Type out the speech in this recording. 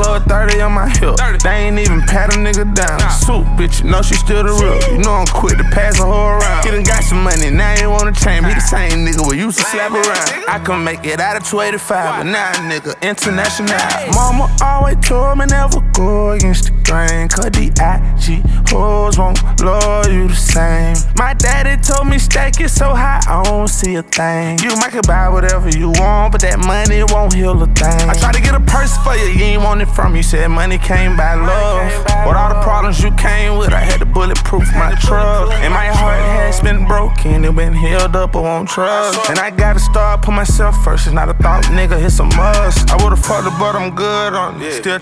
club, 30 on my hip. They ain't even pat a nigga down. Soup, bitch, you know she still the real. You know I'm quick to pass a hoe around. He done got some money, now he wanna change. He the same nigga we used to slap around. I can make it out of 285, but now nigga international. Mama always told me never go against the grain, cause the IG hoes won't love you the same. My daddy told me stack it so high, I don't see a thing. You might can buy whatever you want, but that money won't heal a thing. I tried to get a purse for you, you ain't want it from me. Said money came by love. With all the problems you came with, I had to bulletproof my truck. And my heart has been broken, it been healed up, I won't trust. And I gotta start put myself first, it's not a thought, nigga, it's a must. I would've fucked her, but I'm good on it. Still